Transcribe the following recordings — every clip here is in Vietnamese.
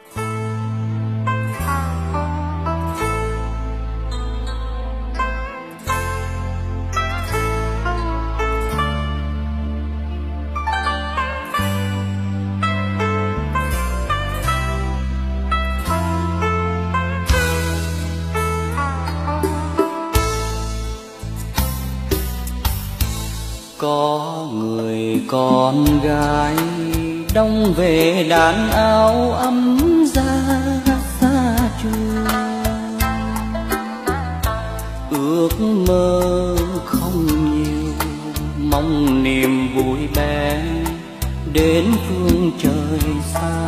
Có người con gái đông về đàn áo ấm ra xa trường, ước mơ không nhiều, mong niềm vui bé đến phương trời xa.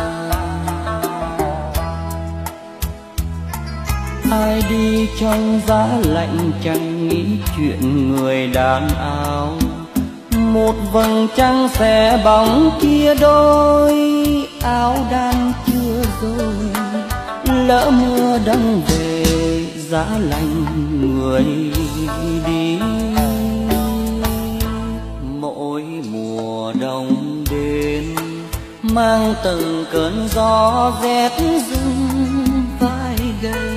Ai đi trong giá lạnh chẳng nghĩ chuyện người đàn áo, một vầng trăng sẽ bóng chia đôi, áo đan chưa rồi lỡ mưa đông về giá lạnh người đi. Mỗi mùa đông đến mang từng cơn gió rét rung vai gầy,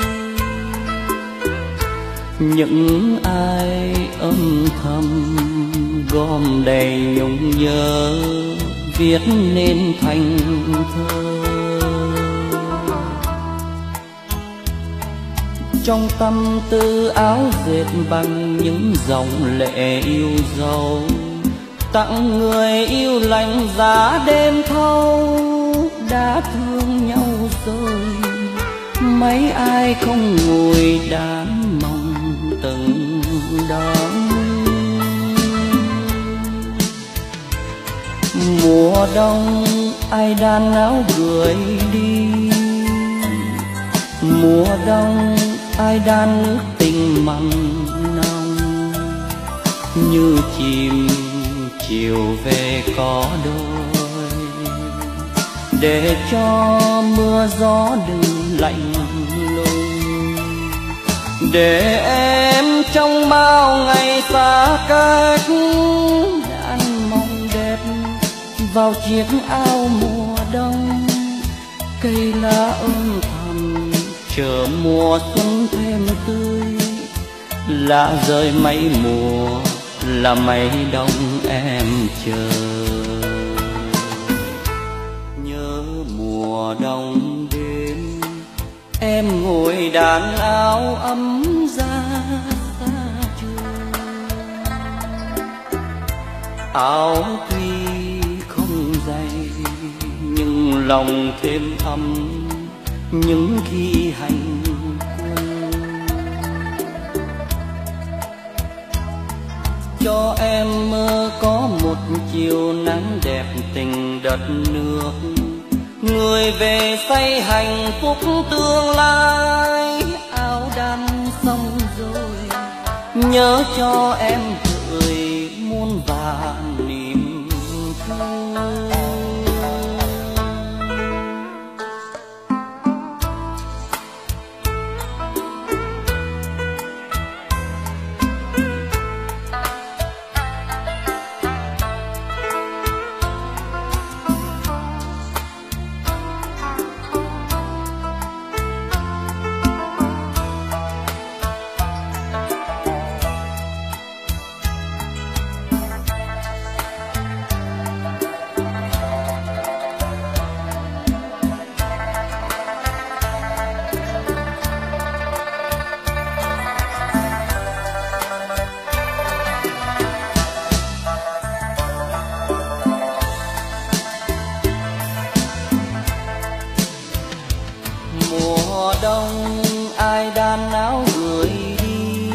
những ai âm thầm gom đầy nhung nhớ viết nên thành thơ. Trong tâm tư áo dệt bằng những dòng lệ yêu dấu, tặng người yêu lạnh giá đêm thâu. Đã thương nhau rồi mấy ai không ngồi đàn mong từng đón. Mùa đông ai đan áo gửi đi, mùa đông ai đan nước tình mặn nồng. Như chim chiều về có đôi, để cho mưa gió đừng lạnh lùng, để em trong bao ngày xa cách đan mong đẹp vào chiếc áo mùa đông. Cây lá ôm thầm chờ mùa xuân thêm tươi, lá rơi mấy mùa là mấy đông em chờ. Nhớ mùa đông đến em ngồi đàn áo ấm ra xa trường, áo tuy không dày nhưng lòng thêm ấm những khi hành quân. Cho em mơ có một chiều nắng đẹp tình đất nước, người về xây hạnh phúc tương lai. Áo đan xong rồi nhớ cho em gửi muôn vàn niềm thương. Mùa đông ai đan áo gửi đi,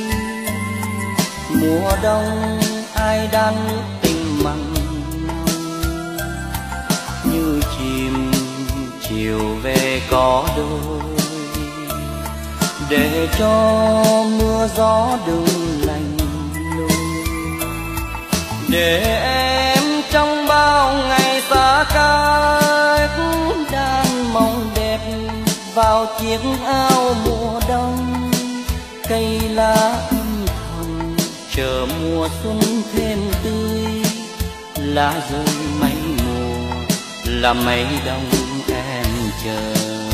mùa đông ai đan nước tình mặn nồng. Như chim chiều về có đôi, để cho mưa gió đừng lạnh lùng, để em trong bao ngày xa cách đan mong đẹp vào chiếc áo mùa đông. Cây lá âm thầm chờ mùa xuân thêm tươi, lá rơi mấy mùa là mấy đông em chờ.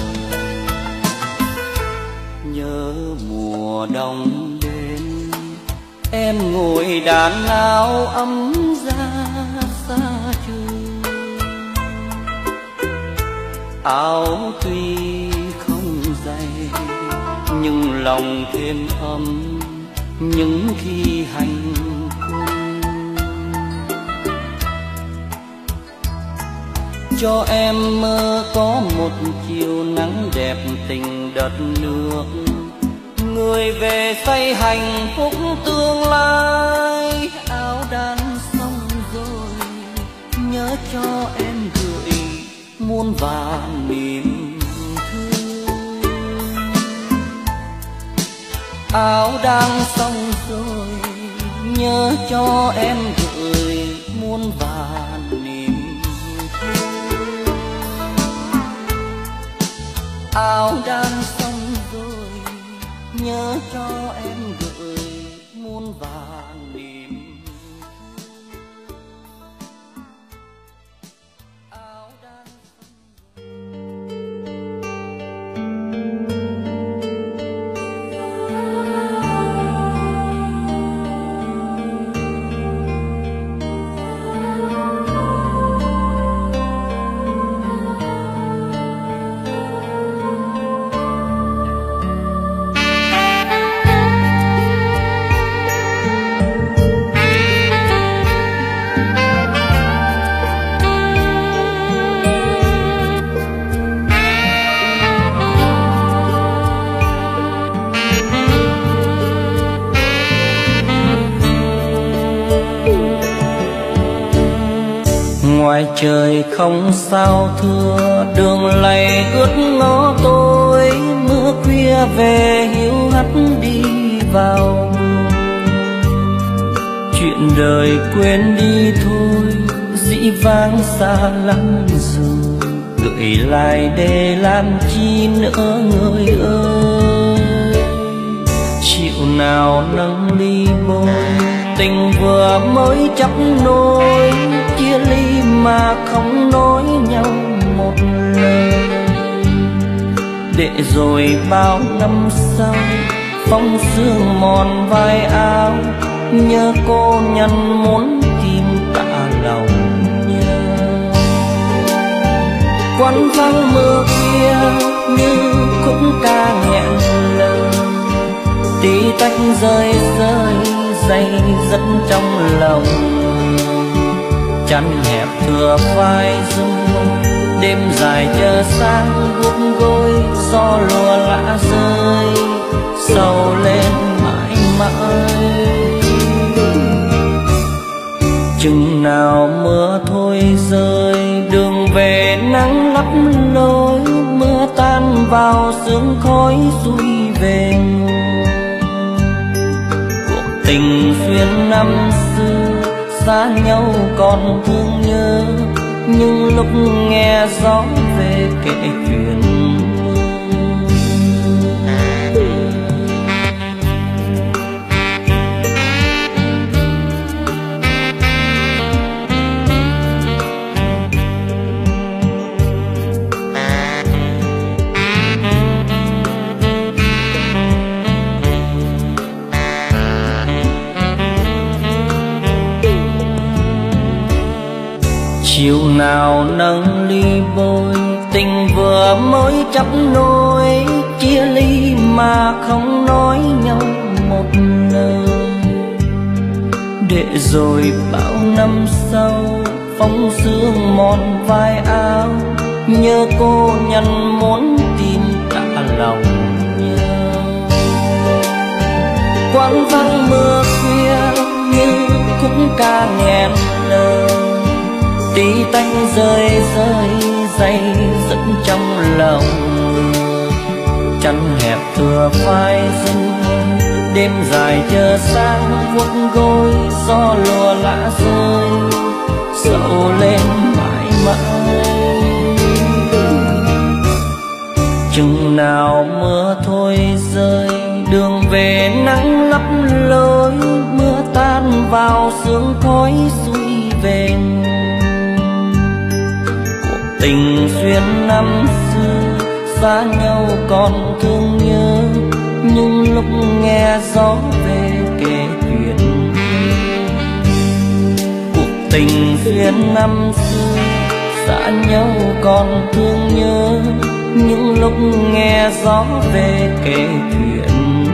Nhớ mùa đông đến em ngồi đàn áo ấm ra xa trường. Áo tuy không dày nhưng lòng thêm ấm những khi hành quân. Cho em mơ có một chiều nắng đẹp tình đất nước, người về xây hạnh phúc tương lai. Áo đan xong rồi nhớ cho em gửi muôn vàn niềm thương. Áo đan xong rồi nhớ cho em gửi muôn vàn niềm thương. Áo đan xong rồi nhớ cho em gửi muôn vàn niềm thương. Áo đan ngoài trời không sao thưa, đường lầy ướt ngõ tôi, mưa khuya về hiu hắt đi vào. Chuyện đời quên đi thôi, dĩ vãng xa lắm rồi, gửi lại để làm chi nữa người ơi. Chịu nào nâng ly bôi, tình vừa mới chắp nối, chia ly mà không nói nhau một lời. Để rồi bao năm sau, phong sương mòn vai áo, nhớ cô nhân muốn tìm tạ lòng nhớ. Quán vắng mưa kia như cũng ca nghẹn lời, tí tách rơi rơi dây dẫn trong lòng. Chăn hẹp thừa vai rung, đêm dài chờ sáng vuốt gối, gió lùa lã rơi sầu lên mãi mãi. Chừng nào mưa thôi rơi, đường về nắng lấp lối, mưa tan vào sương khói xuôi về. Cuộc tình xuyên năm xưa xa nhau còn thương nhớ, nhưng lúc nghe gió về kể chuyện chiều nào nâng ly bôi, tình vừa mới chắp nối, chia ly mà không nói nhau một lời. Để rồi bao năm sau, phong sương mòn vai áo, nhớ cô nhân muốn tìm tạ lòng nhớ. Quán vắng mưa khuya như cũng ca nghẹn lời, tí tách rơi rơi dây dẫn trong lòng. Chăn hẹp thừa vai rung, đêm dài chờ sáng vuốt gối, gió lùa lã rơi sầu lên mãi mãi. Chừng nào mưa thôi rơi, đường về nắng lấp lối, mưa tan vào sương khói xuôi về. tình duyên năm xưa, xa nhau còn thương nhớ, nhưng lúc nghe gió về kể chuyện. Cuộc tình duyên năm xưa, xa nhau còn thương nhớ, những lúc nghe gió về kể chuyện.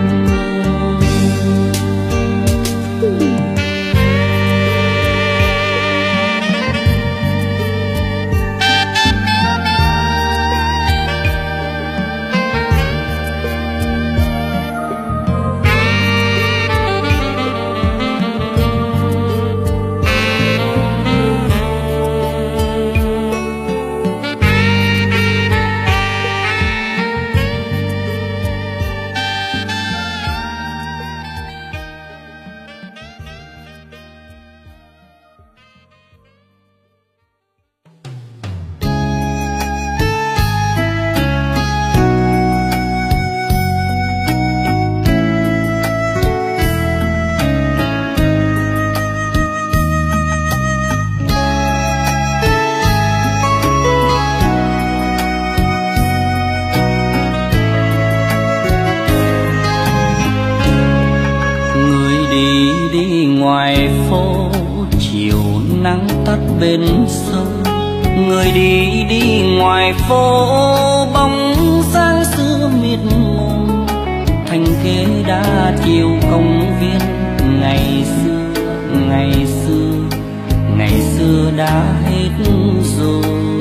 Ngoài phố chiều nắng tắt bên sông, người đi đi ngoài phố bóng sáng xưa mịt mùng, thành ghế đá chiều công viên. Ngày xưa, ngày xưa, ngày xưa đã hết rồi.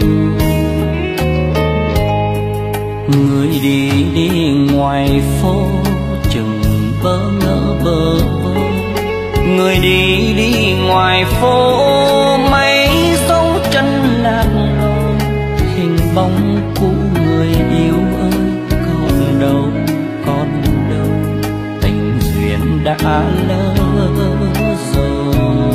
Người đi đi ngoài phố chừng bỡ ngỡ bơ vơ, người đi đi ngoài phố mấy dấu chân lạc lối. Hình bóng cũ người yêu ơi, còn đâu, còn đâu, tình duyên đã lỡ rồi.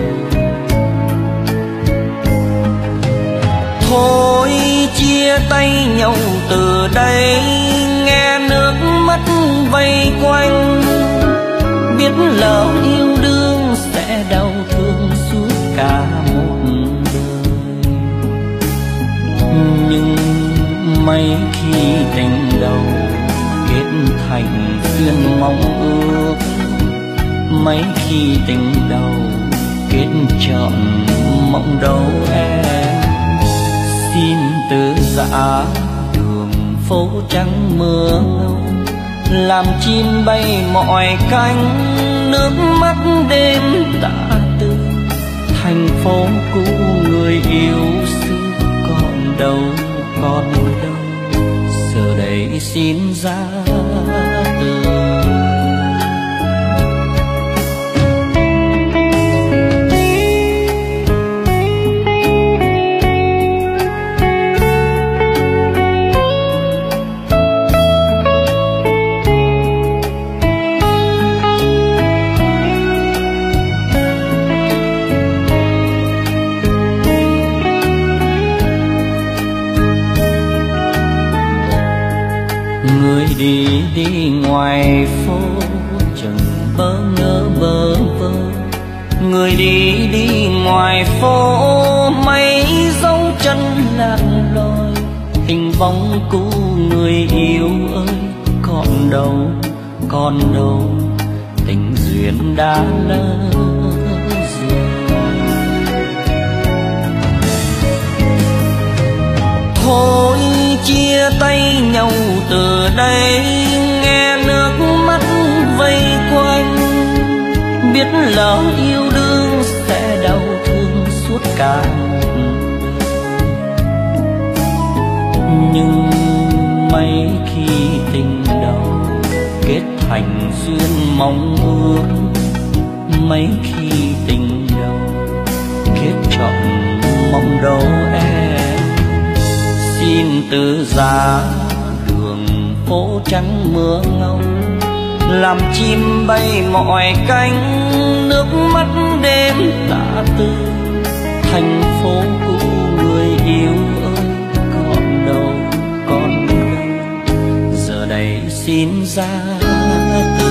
Thôi chia tay nhau từ đây, nghe nước mắt vây quanh. Biết lỡ yêu đương sẽ đau thương suốt cả một đời, nhưng mấy khi tình đầu kết thành duyên mong ước, mấy khi tình đầu kết trọn mộng đâu em. Xin từ giã đường phố trắng mưa ngâu, làm chim bay mọi cánh. Nước mắt đêm tả tư, thành phố cũ người yêu xưa, còn đâu, còn đâu, giờ đây xin ra từ. Người đi đi ngoài phố chừng bỡ ngỡ bơ vơ, người đi đi ngoài phố mấy dấu chân lạc lối. Hình bóng cũ người yêu ơi, còn đâu, còn đâu, tình duyên đã lỡ rồi. Thôi chia tay nhau từ đây, nghe nước mắt vây quanh. Biết lỡ yêu đương sẽ đau thương suốt cả một đời, nhưng mấy khi tình đầu kết thành duyên mong ước, mấy khi tình đầu kết trọn mong đâu em. Xin từ giá đường phố trắng mưa ngâu, làm chim bay mọi cánh. Nước mắt đêm tả tư, thành phố cũ người yêu ơi, còn đâu, còn đâu, giờ đây xin ra từ.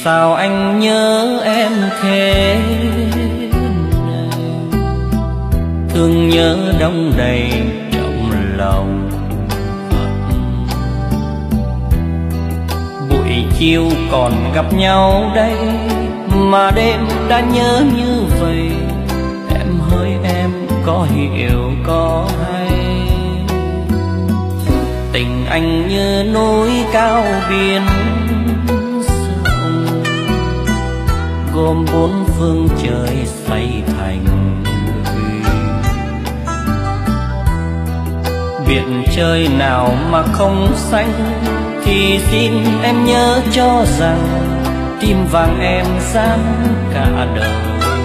sao anh nhớ em thế này, thương nhớ đong đầy trong lòng. Buổi chiều còn gặp nhau đây mà đêm đã nhớ như vậy. Em hỡi em có hiểu có hay, tình anh như núi cao biển rộng, gồm bốn phương trời xây thành người. Biển trời nào mà không xanh thì xin em nhớ cho rằng tim vàng em dám cả đời.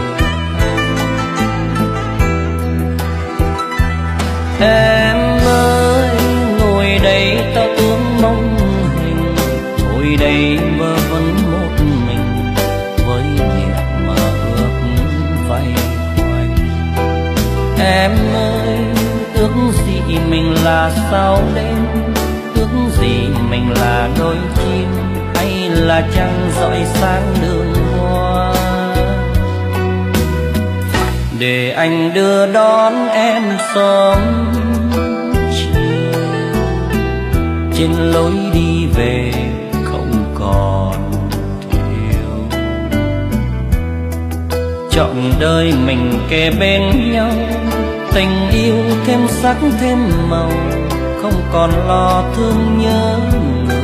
Em ơi ngồi đây ta tướng mong hình, ngồi đây mơ vẫn một mình với niềm mơ ước vây quanh. Em ơi ước gì mình là sao đêm, ước gì mình là đôi chim hay là trăng rọi sáng đường hoa, để anh đưa đón em sớm chiều trên lối đi về không còn thiếu. Trọn đời mình kề bên nhau, tình yêu thêm sắc thêm màu, không còn lo thương nhớ người.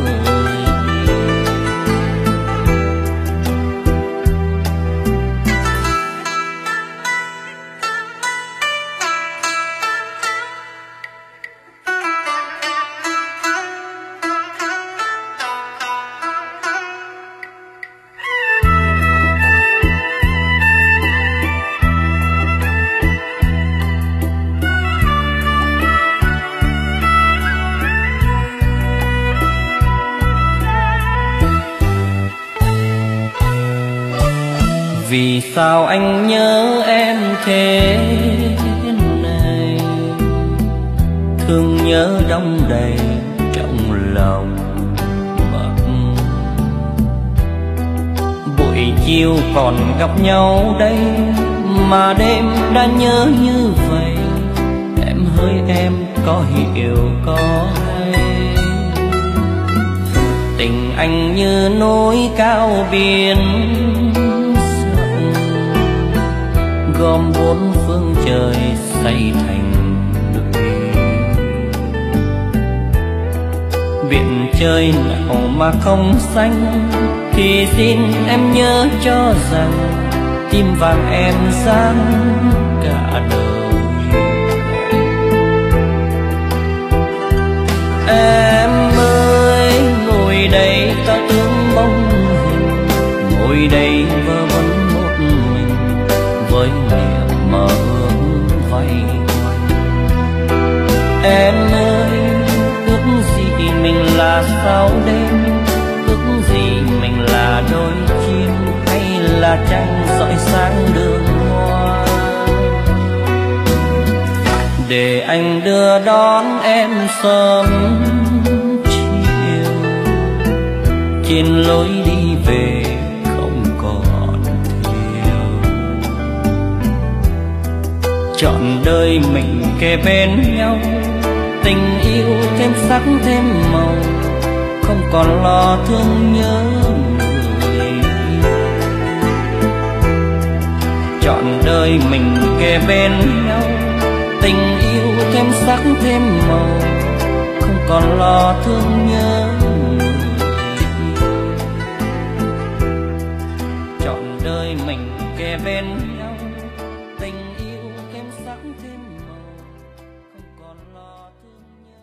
Vì sao anh nhớ em thế này, thương nhớ đong đầy trong lòng. Buổi chiều còn gặp nhau đây mà đêm đã nhớ như vậy. Em hỡi em có hiểu có hay, tình anh như núi cao biển gom bốn phương trời xây thành đôi. Biển trời nào mà không xanh thì xin em nhớ cho rằng tim vàng em dám cả đời. Em ơi ngồi đây ta tướng bóng hình, ngồi đây vơ vẩn một mình với niềm mơ ước vây quanh. Em ơi ước gì mình là sao đêm, ước gì mình là đôi chim hay là trăng rọi sáng đường hoa, để anh đưa đón em sớm chiều trên lối đi về không còn thiếu. Trọn đời mình kề bên nhau, tình yêu thêm sắc thêm màu, không còn lo thương nhớ người yêu. Trọn đời mình kề bên nhau, tình yêu thêm sắc thêm màu, không còn lo thương nhớ người yêu. Trọn đời mình kề bên nhau, tình yêu thêm sắc thêm màu, không còn lo thương nhớ.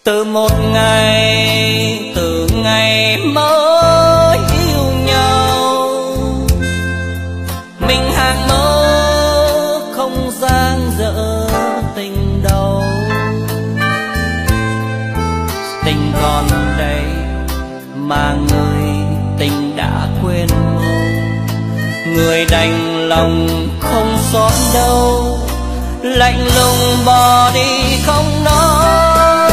Từ một ngày, từ ngày mới yêu nhau, mình hàng mơ không dang dở tình đầu. Tình còn đây mà người tình đã quên mong, người đành lòng không xót đâu, lạnh lùng bỏ đi không nói.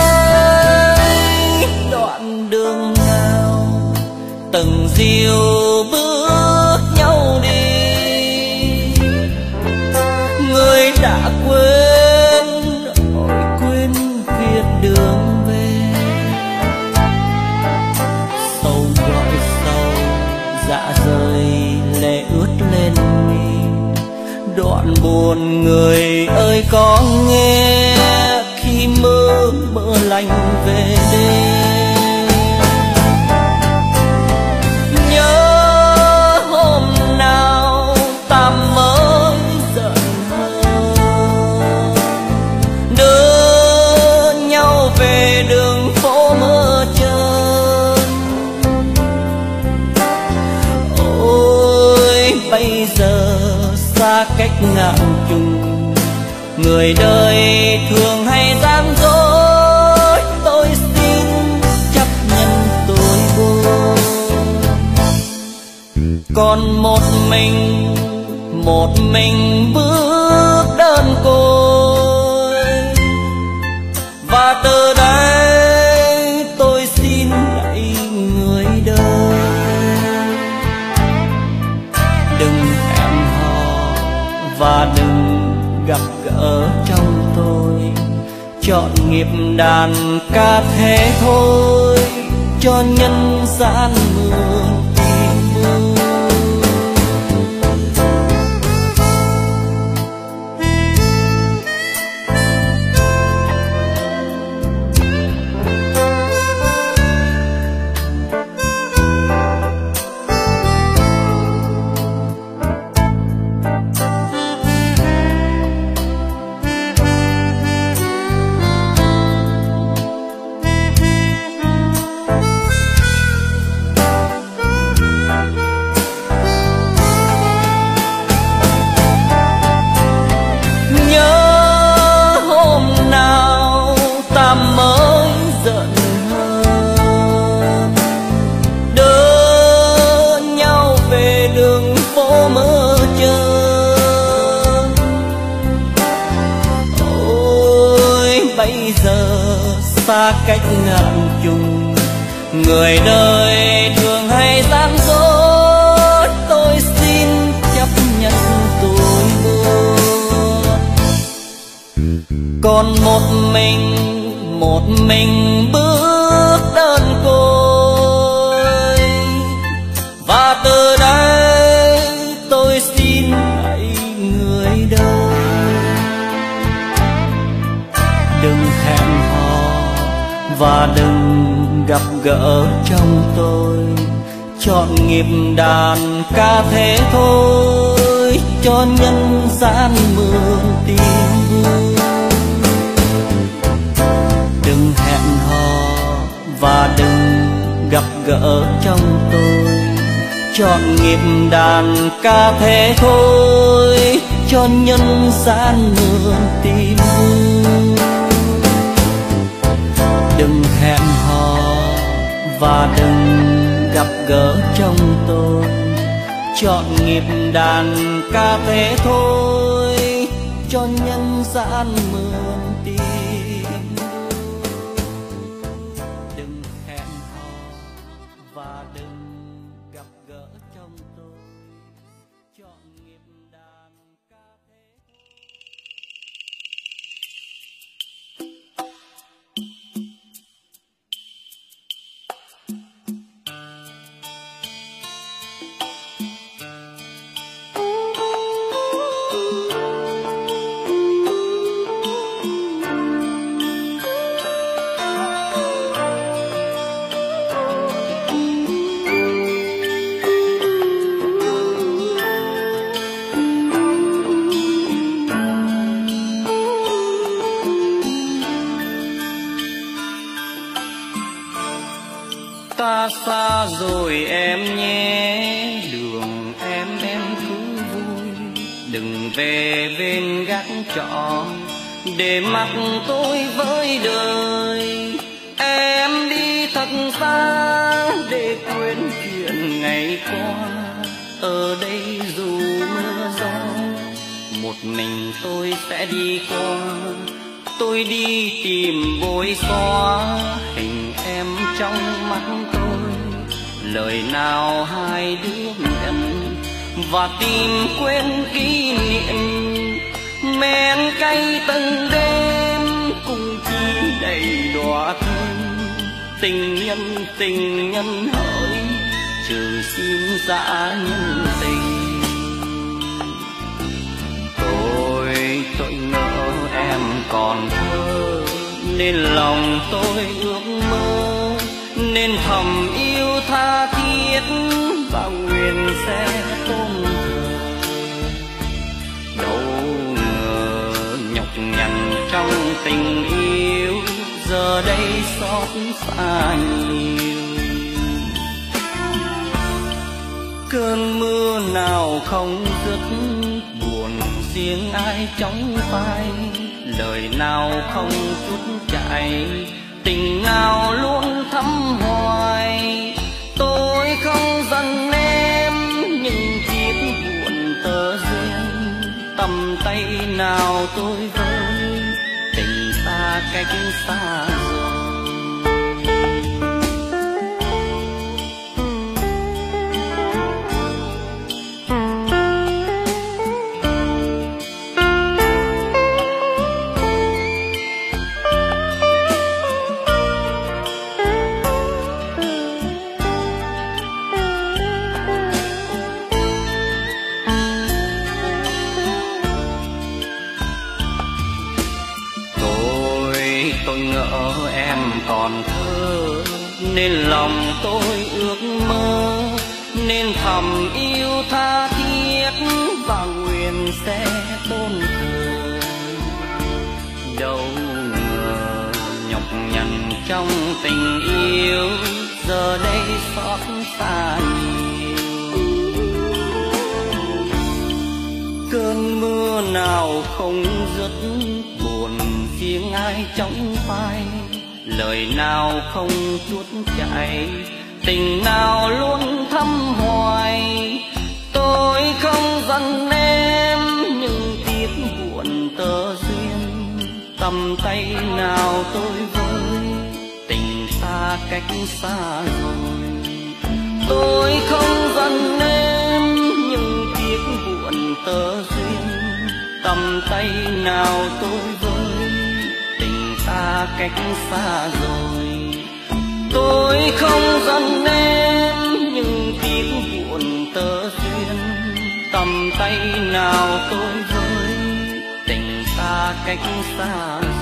Đoạn đường nào từng dìu bước nhau đi, người đã quên, ôi quên viết đường về. Sâu gọi sâu dạ rời lệ ướt lên mi, đoạn buồn người ơi có nghe khi mơ mơ lạnh về đêm. Nhớ hôm nào ta mới giận hờn, đưa nhau về đường phố mơ trơn. Ôi bây giờ xa cách ngàn trùng, người đời thường hay gian dối, tôi xin chấp nhận tôi buồn. Còn một mình bước đơn côi, và từ đây tôi xin lạy người đời. Đừng hẹn hò và đừng gặp gỡ trong tôi, chọn nghiệp đàn ca thế thôi, cho nhân gian mượn tìm vui. Xa cách ngàn trùng, người đời thường hay gian dối, tôi xin chấp nhận tôi buồn. Còn một mình bước đơn côi, và từ đây tôi xin hãy người đời. Đừng hẹn hò và đừng gặp gỡ trong tôi, chọn nghiệp đàn ca thế thôi, cho nhân gian mượn tìm vui. Đừng hẹn hò và đừng gặp gỡ trong tôi, chọn nghiệp đàn ca thế thôi, cho nhân gian mượn tìm vui. Đừng hẹn hò và đừng gặp gỡ trong tôi, chọn nghiệp đàn ca thế thôi, cho nhân gian mượn tìm. Đừng hẹn hò và đừng gặp gỡ trong tôi, chọn nghiệp đàn ca thế thôi. Ta xa rồi em nhé, đường em cứ vui, đừng về bên gác trọ để mặc tôi với đời. Em đi thật xa để quên chuyện ngày qua, ở đây dù mưa gió một mình tôi sẽ đi qua. Tôi đi tìm bôi xóa hình em trong mắt tôi, lời nào hai đứa nhận và tìm quên kỷ niệm. Men cay từng đêm cùng chi đầy đọa thương, tình nhân hỡi trừ xin dã nhân tình. Tôi ngỡ em còn thơ nên lòng tôi ước mơ, nên thầm yêu tha thiết và nguyện sẽ tôn thờ. Đâu ngờ nhọc nhằn trong tình yêu, giờ đây xót xa nhiều. Cơn mưa nào không dứt, buồn riêng ai trong vai, lời nào không chút chảy, tình nào luôn thắm hoài. Tôi không giận em nhưng tiếc buồn tơ duyên, tầm tay nào tôi với tình ta cách xa rồi. Tôi ngỡ em còn thơ nên lòng tôi ước mơ, nên thầm yêu tha thiết và nguyện sẽ tôn thờ. Đâu ngờ nhọc nhằn trong tình yêu, giờ đây xót xa nhiều. Cơn mưa nào không dứt, buồn riêng ai trong vai, lời nào không chút chảy, tình nào luôn thắm hoài. Tôi không giận em nhưng tiếc buồn tơ duyên, tầm tay nào tôi với tình ta cách xa rồi. Tôi không giận em nhưng tiếc buồn tơ duyên, tầm tay nào tôi với tình ta cách xa rồi. Tôi không giận em nhưng tiếc buồn tơ duyên, tầm tay nào tôi với tình ta cách xa rồi.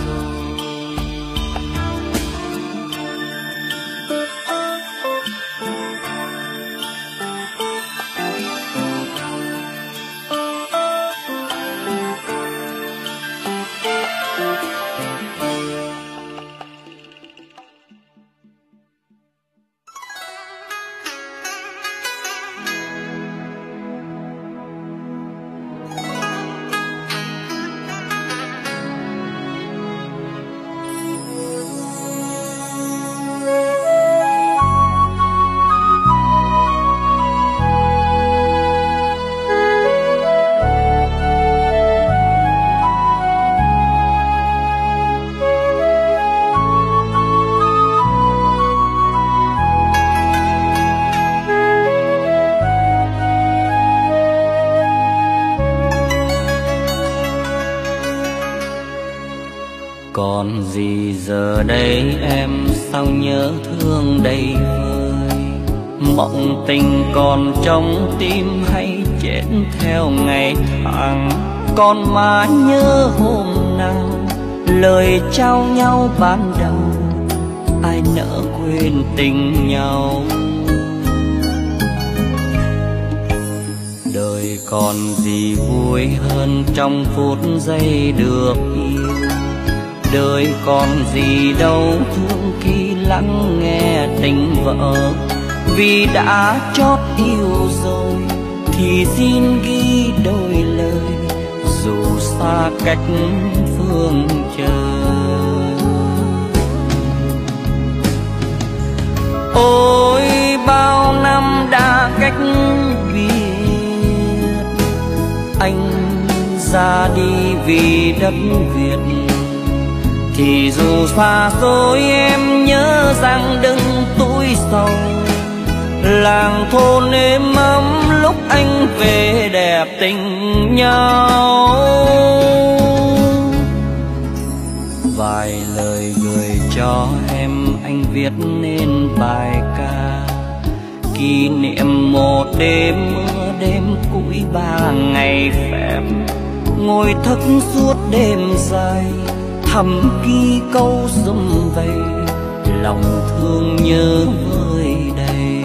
Còn gì giờ đây em sao nhớ thương đầy vơi, mộng tình còn trong tim hay chết theo ngày tháng. Còn mà nhớ hôm nào lời trao nhau ban đầu, ai nỡ quên tình nhau. Đời còn gì vui hơn trong phút giây được yêu, đời còn gì đâu thương khi lắng nghe tình vợ. Vì đã chót yêu rồi thì xin ghi đôi lời, dù xa cách phương trời. Ôi bao năm đã cách biệt, anh ra đi vì đất Việt. Thì dù xa xôi em nhớ rằng đừng tủi sầu, làng thôn êm ấm lúc anh về đẹp tình nhau. Vài lời gửi cho em anh viết nên bài ca, kỷ niệm một đêm mưa đêm cuối 3 ngày phép. Ngồi thức suốt đêm dài thầm ghi câu sum vầy, lòng thương nhớ vơi đầy.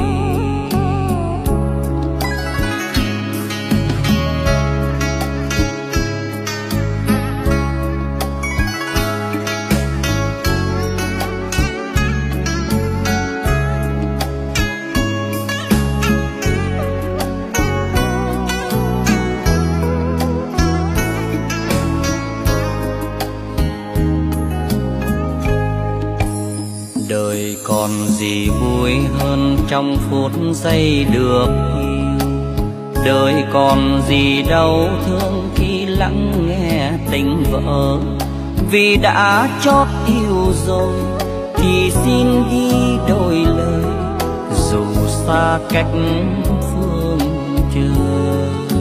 Đời còn gì vui hơn trong phút giây được yêu, đời còn gì đau thương khi lắng nghe tình vợ. Vì đã chót yêu rồi thì xin ghi đôi lời, dù xa cách phương trời.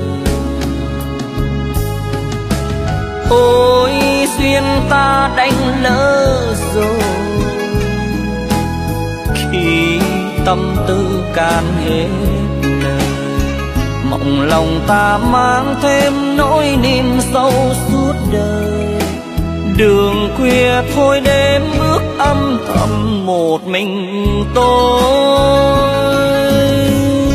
Ôi duyên ta đánh lỡ rồi, khi tâm tư can hết lời. Mộng lòng ta mang thêm nỗi niềm sâu suốt đời. Đường khuya thôi đêm bước âm thầm một mình tôi.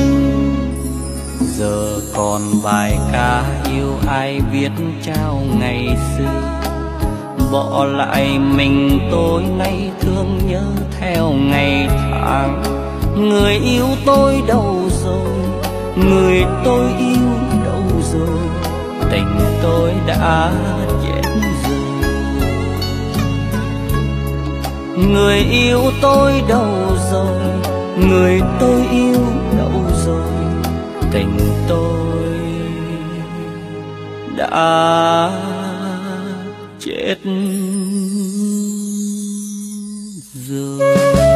Giờ còn bài ca yêu ai viết trao ngày xưa, bỏ lại mình tôi nay thương nhớ theo ngày tháng. Người yêu tôi đâu rồi, người tôi yêu đâu rồi, tình tôi đã chết rồi. Người yêu tôi đâu rồi, người tôi yêu đâu rồi, tình tôi đã chết rồi.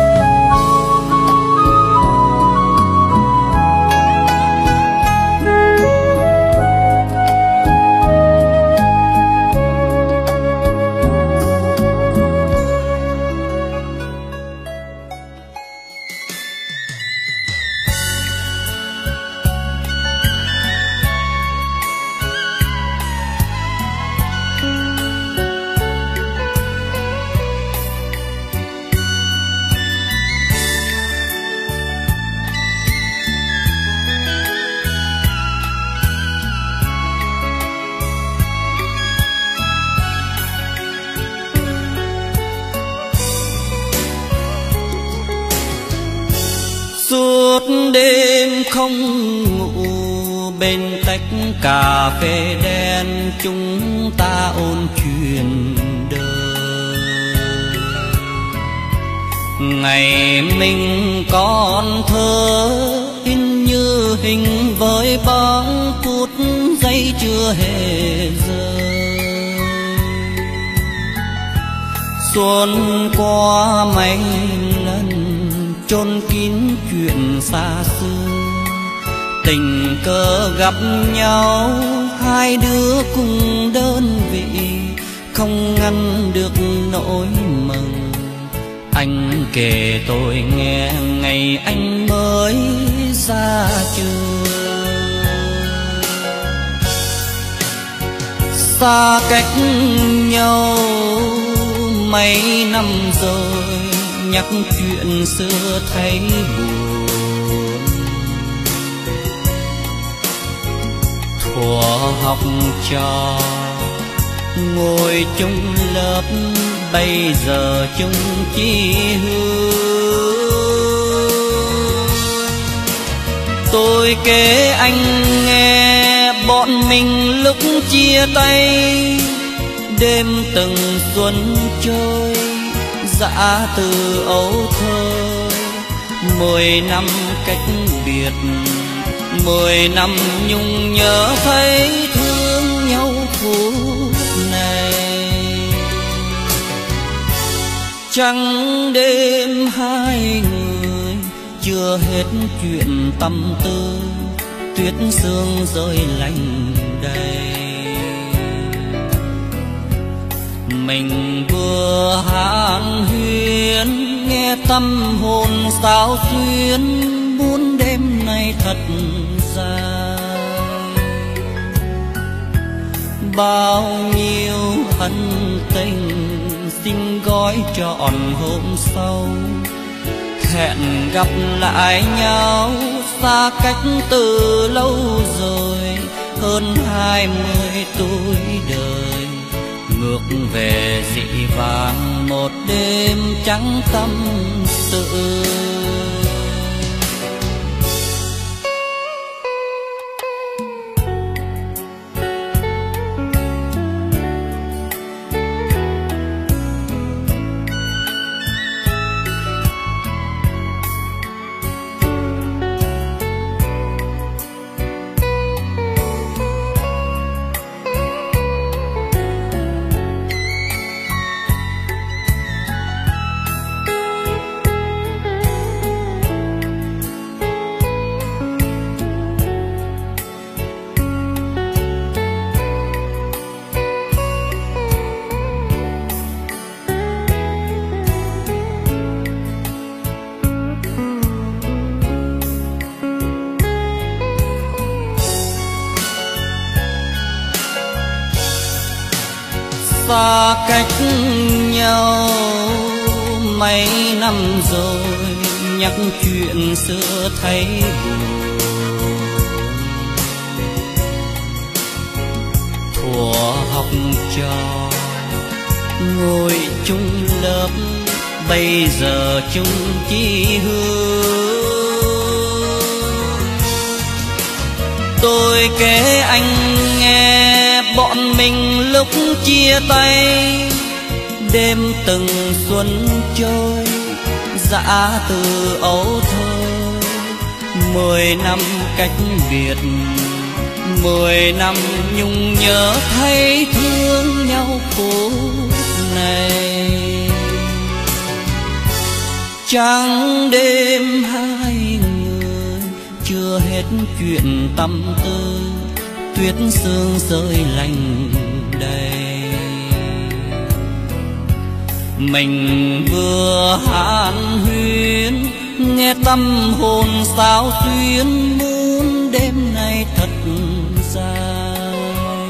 Suốt đêm không ngủ bên tách cà phê đen, chúng ta ôn chuyện đời. Ngày mình còn thơ in như hình với bóng phút giây chưa hề rơi. Xuân qua mấy lần chôn kín chuyện xa xưa, tình cờ gặp nhau hai đứa cùng đơn vị, không ngăn được nỗi mừng. Anh kể tôi nghe ngày anh mới ra trường, xa cách nhau mấy năm rồi, nhắc chuyện xưa thấy buồn. Thuở học trò ngồi chung lớp, bây giờ chung chí hướng. Tôi kể anh nghe bọn mình lúc chia tay, đêm từng xuân trôi dã từ ấu thơ. 10 năm cách biệt, 10 năm nhung nhớ thấy thương nhau phút này. Trăng đêm hai người chưa hết chuyện tâm tư, tuyết sương rơi lạnh đầy. Mình vừa hàn huyên nghe tâm hồn sao xuyên, muốn đêm nay thật dài. Bao nhiêu ân tình xin gói trọn hôm sau, hẹn gặp lại nhau xa cách từ lâu rồi. Hơn 20 tuổi đời ngược về dị vãng một đêm trắng tâm sự. Xa cách nhau mấy năm rồi, nhắc chuyện xưa thấy buồn. Thuở học trò ngồi chung lớp, bây giờ chung chí hướng. Tôi kể anh nghe bọn mình lúc chia tay, đêm từng xuân trôi dã từ ấu thơ. 10 năm cách biệt, 10 năm nhung nhớ thấy thương nhau phút này. Trắng đêm hai người chưa hết chuyện tâm tư, tuyết sương rơi lạnh đầy. Mình vừa hàn huyên nghe tâm hồn sao xuyên, muốn đêm nay thật dài.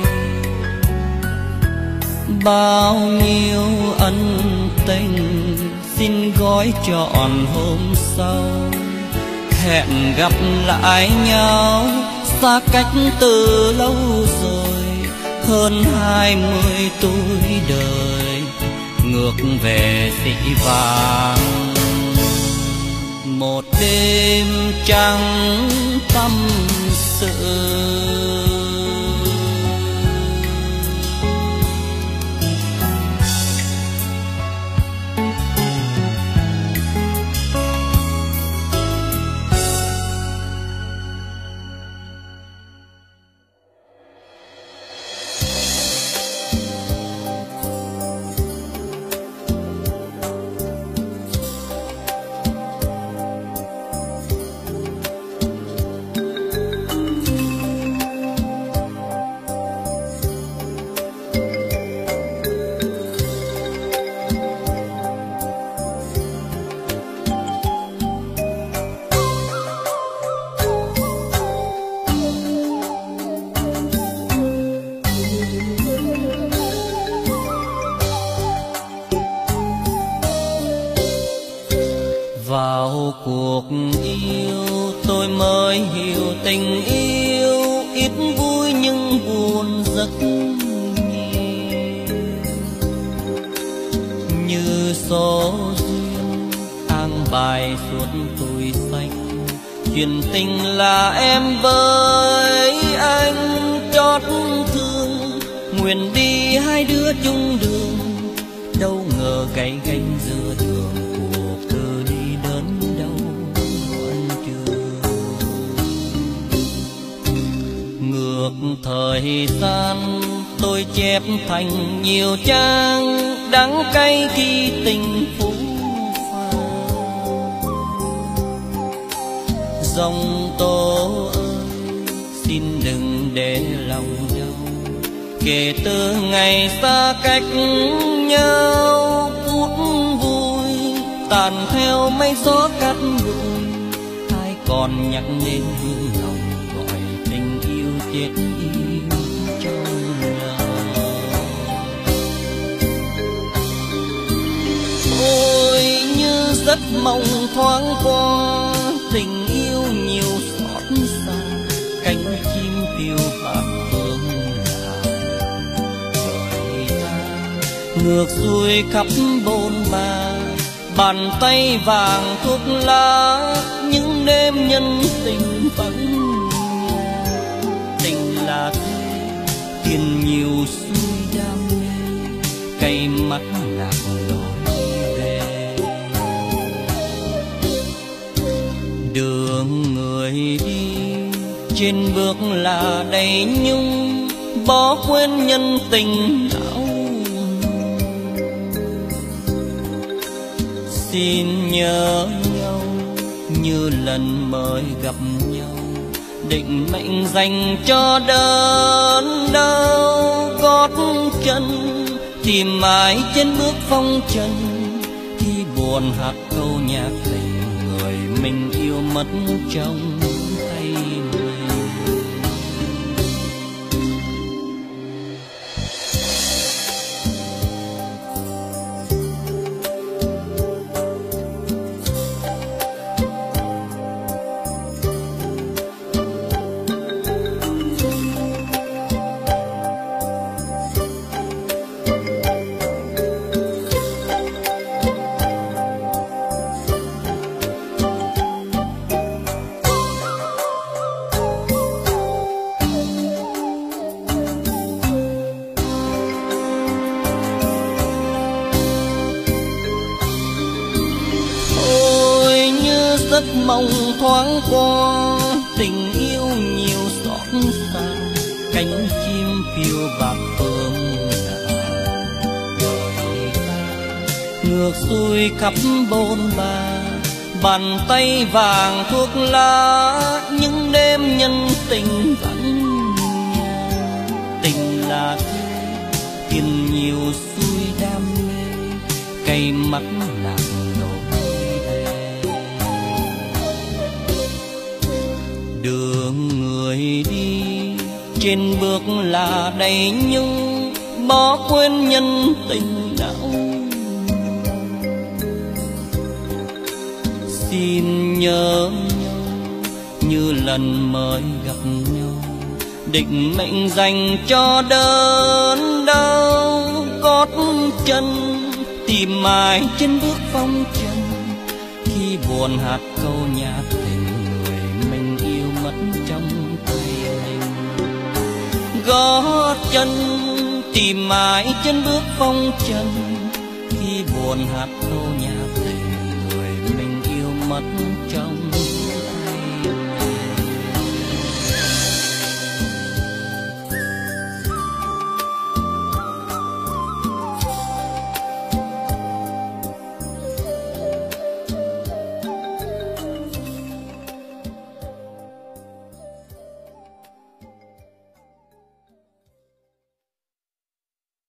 Bao nhiêu ân tình xin gói trọn hôm sau, hẹn gặp lại nhau xa cách từ lâu rồi. Hơn 20 tuổi đời ngược về dị vãng một đêm trắng tâm sự. Vào cuộc yêu tôi mới hiểu tình yêu ít vui nhưng buồn rất nhiều. Như số duyên an bài suốt tuổi xanh, chuyện tình là em với anh trót thương, nguyện đi hai đứa chung đường, đâu ngờ cay gánh giữa đường, cuộc từ đi đến đâu vẫn chưa. Ngược thời gian tôi chép thành nhiều trang đắng cay khi tình phũ phàng. Dòng tố ơi xin đừng để lòng nhau, kể từ ngày xa cách nhau, phút vui tàn theo mây gió cắt đuôi. Ai còn nhắc đến hương lòng gọi tình yêu chết im trong lòng. Ôi như giấc mộng thoáng qua, tình yêu nhiều xót xa, cánh chim phiêu bạt phương ngược xuôi khắp bôn ba, bàn tay vàng thuốc lá, những đêm nhân tình vắng nhà. Tình là thế tiền nhiều xuôi đam mê, cay mắt lạc lối về. Đường người đi trên bước là đầy nhung, bỏ quên nhân tình não. Xin nhớ nhau như lần mới gặp nhau, định mệnh dành cho đớn đau gót chân, tìm mãi trên bước phong trần. Khi buồn hát câu nhạc tình, người mình yêu mất trong tay mình. Giấc mộng thoáng qua, tình yêu nhiều xót xa, cánh chim phiêu bạt phương đời ta. Ngược xuôi khắp bôn ba, bàn tay vàng thuốc lá, những đêm nhân tình vắng nhà. Tình là thế tiền nhiều xuôi đam mê, cay mắt lạc đường người đi trên bước là đầy nhung, bỏ quên nhân tình não. Xin nhớ nhau như lần mới gặp nhau, định mệnh dành cho đớn đau gót chân, tìm mãi trên bước phong trần. Khi buồn hát câu nhạc tình, mất trong tay mình. Gót chân tìm mãi trên bước phong trần, khi buồn hát câu nhạc tình, người mình yêu mất trong